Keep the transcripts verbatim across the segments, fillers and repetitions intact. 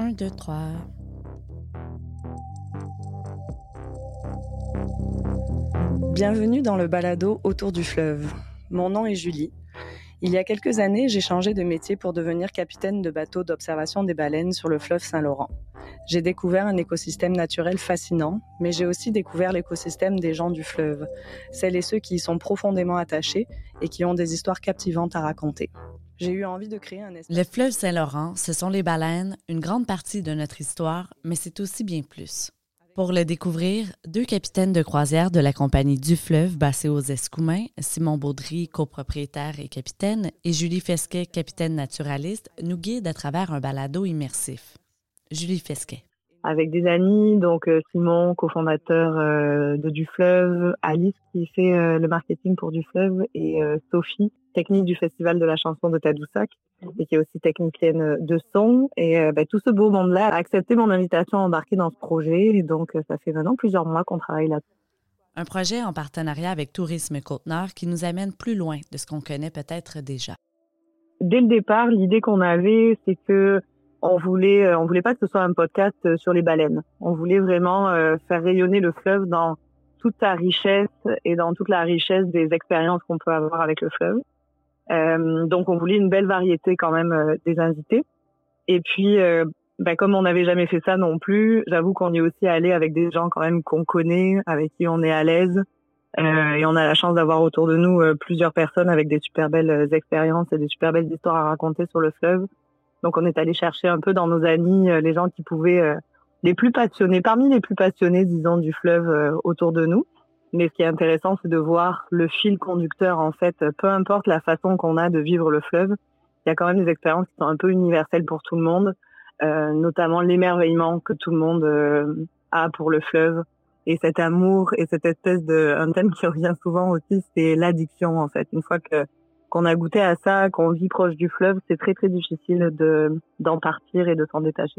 Un, deux, trois. Bienvenue dans le balado Autour du fleuve. Mon nom est Julie. Il y a quelques années, j'ai changé de métier pour devenir capitaine de bateau d'observation des baleines sur le fleuve Saint-Laurent. J'ai découvert un écosystème naturel fascinant, mais j'ai aussi découvert l'écosystème des gens du fleuve, celles et ceux qui y sont profondément attachés et qui ont des histoires captivantes à raconter. J'ai eu envie de créer un espace... Le fleuve Saint-Laurent, ce sont les baleines, une grande partie de notre histoire, mais c'est aussi bien plus. Pour le découvrir, deux capitaines de croisière de la compagnie du fleuve basée aux Escoumins, Simon Baudry, copropriétaire et capitaine, et Julie Fesquet, capitaine naturaliste, nous guident à travers un balado immersif. Julie Fesquet. Avec des amis, donc euh, Simon, cofondateur euh, de Du Fleuve, Alice qui fait euh, le marketing pour Du Fleuve et euh, Sophie, technique du Festival de la chanson de Tadoussac et qui est aussi technicienne de son. Et euh, ben, tout ce beau monde-là a accepté mon invitation à embarquer dans ce projet. Et donc, euh, ça fait maintenant plusieurs mois qu'on travaille là-dessus. Un projet en partenariat avec Tourisme Côte-Nord qui nous amène plus loin de ce qu'on connaît peut-être déjà. Dès le départ, l'idée qu'on avait, c'est que on voulait, on voulait pas que ce soit un podcast sur les baleines. On voulait vraiment euh, faire rayonner le fleuve dans toute sa richesse et dans toute la richesse des expériences qu'on peut avoir avec le fleuve. Euh, donc, on voulait une belle variété quand même euh, des invités. Et puis, euh, ben, comme on n'avait jamais fait ça non plus, j'avoue qu'on est aussi allé avec des gens quand même qu'on connaît, avec qui on est à l'aise. Euh, et on a la chance d'avoir autour de nous euh, plusieurs personnes avec des super belles expériences et des super belles histoires à raconter sur le fleuve. Donc, on est allé chercher un peu dans nos amis euh, les gens qui pouvaient, euh, les plus passionnés, parmi les plus passionnés, disons, du fleuve euh, autour de nous. Mais ce qui est intéressant, c'est de voir le fil conducteur, en fait, peu importe la façon qu'on a de vivre le fleuve, il y a quand même des expériences qui sont un peu universelles pour tout le monde, euh, notamment l'émerveillement que tout le monde euh, a pour le fleuve. Et cet amour et cette espèce de... Un thème qui revient souvent aussi, c'est l'addiction, en fait. Une fois que qu'on a goûté à ça, qu'on vit proche du fleuve, c'est très, très difficile de d'en partir et de s'en détacher.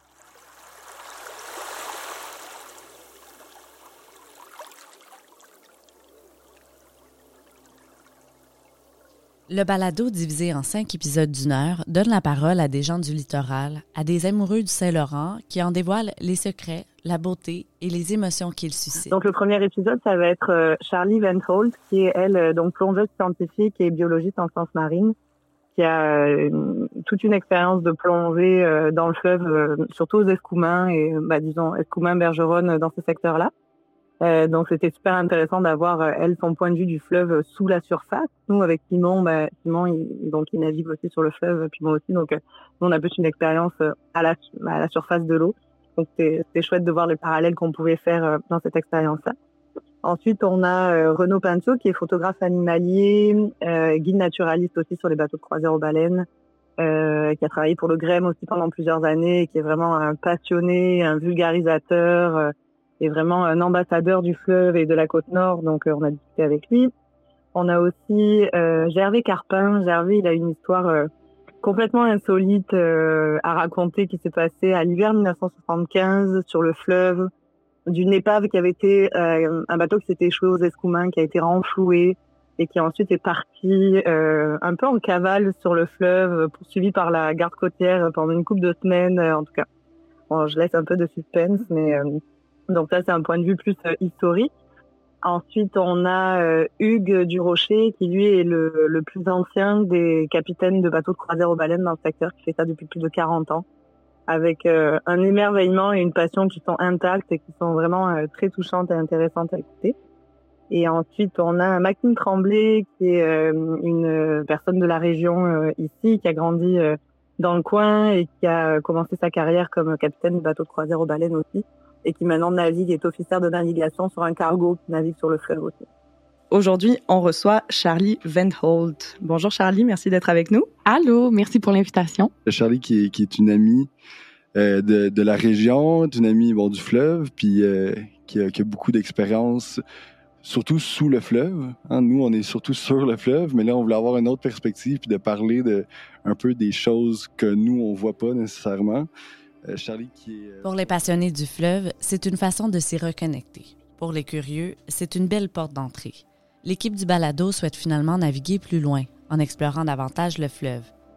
Le balado, divisé en cinq épisodes d'une heure, donne la parole à des gens du littoral, à des amoureux du Saint-Laurent qui en dévoilent les secrets, la beauté et les émotions qu'il suscite. Donc le premier épisode, ça va être euh, Charlie Ventholt, qui est elle, euh, donc plongeuse scientifique et biologiste en sciences marines, qui a euh, toute une expérience de plongée euh, dans le fleuve, euh, surtout aux Escoumins et bah, disons Escoumins, Bergeronne, dans ce secteur-là. Euh, donc c'était super intéressant d'avoir euh, elle son point de vue du fleuve sous la surface. Nous avec Simon, bah, Simon il, donc il navigue aussi sur le fleuve, puis moi aussi, donc euh, nous on a plus une expérience euh, à la à la surface de l'eau. Donc c'était c'était chouette de voir les parallèles qu'on pouvait faire euh, dans cette expérience-là. Ensuite on a euh, Renaud Pinceau qui est photographe animalier, euh, guide naturaliste aussi sur les bateaux de croisière aux baleines, euh, qui a travaillé pour le G R E M aussi pendant plusieurs années, et qui est vraiment un passionné, un vulgarisateur. Euh, est vraiment un ambassadeur du fleuve et de la côte nord, donc euh, on a discuté avec lui. On a aussi euh, Gervais Carpin. Gervais, il a une histoire euh, complètement insolite euh, à raconter qui s'est passée à l'hiver dix-neuf cent soixante-quinze sur le fleuve, d'une épave qui avait été euh, un bateau qui s'était échoué aux Escoumins, qui a été renfloué et qui ensuite est parti euh, un peu en cavale sur le fleuve, poursuivi par la garde côtière pendant une couple de semaines. Euh, en tout cas, bon, je laisse un peu de suspense, mais euh, donc ça, c'est un point de vue plus euh, historique. Ensuite, on a euh, Hugues Durocher, qui lui est le, le plus ancien des capitaines de bateaux de croisière aux baleines dans le secteur, qui fait ça depuis plus de quarante ans, avec euh, un émerveillement et une passion qui sont intactes et qui sont vraiment euh, très touchantes et intéressantes à écouter. Et ensuite, on a Maxime Tremblay, qui est euh, une personne de la région euh, ici, qui a grandi euh, dans le coin et qui a commencé sa carrière comme capitaine de bateau de croisière aux baleines aussi, et qui maintenant navigue, est officier de navigation sur un cargo qui navigue sur le fleuve aussi. Aujourd'hui, on reçoit Charlie Ventholt. Bonjour Charlie, merci d'être avec nous. Allô, merci pour l'invitation. Charlie qui est, qui est une amie euh, de, de la région, une amie bon, du fleuve, puis euh, qui, a, qui a beaucoup d'expérience, surtout sous le fleuve. Hein. Nous, on est surtout sur le fleuve, mais là, on voulait avoir une autre perspective puis de parler de, un peu des choses que nous, on voit pas nécessairement. Euh, Charlie qui est... Euh... Pour les passionnés du fleuve, c'est une façon de s'y reconnecter. Pour les curieux, c'est une belle porte d'entrée. L'équipe du balado souhaite finalement naviguer plus loin, en explorant davantage le fleuve.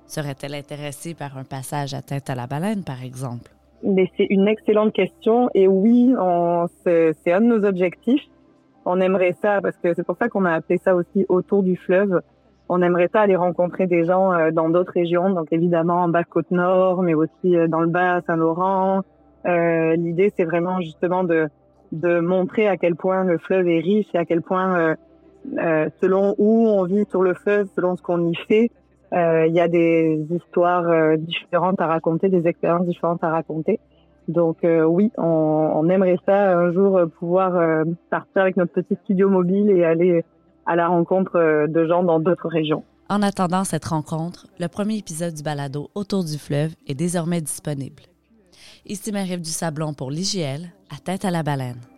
Serait-elle intéressée par un passage à Tête à la baleine, par exemple? Mais c'est une excellente question. Et oui, on, c'est, c'est un de nos objectifs. On aimerait ça, parce que c'est pour ça qu'on a appelé ça aussi Autour du fleuve. On aimerait ça aller rencontrer des gens euh, dans d'autres régions, donc évidemment en Basse-Côte-Nord, mais aussi euh, dans le Bas-Saint-Laurent. Euh, l'idée, c'est vraiment justement de, de montrer à quel point le fleuve est riche et à quel point, euh, euh, selon où on vit sur le fleuve, selon ce qu'on y fait, euh, il y a des histoires euh, différentes à raconter, des expériences différentes à raconter. Donc euh, oui, on, on aimerait ça un jour euh, pouvoir euh, partir avec notre petit studio mobile et aller à la rencontre euh, de gens dans d'autres régions. En attendant cette rencontre, le premier épisode du balado Autour du fleuve est désormais disponible. Ici Marie-Ève Dusablon pour l'I G L, à Tête à la baleine.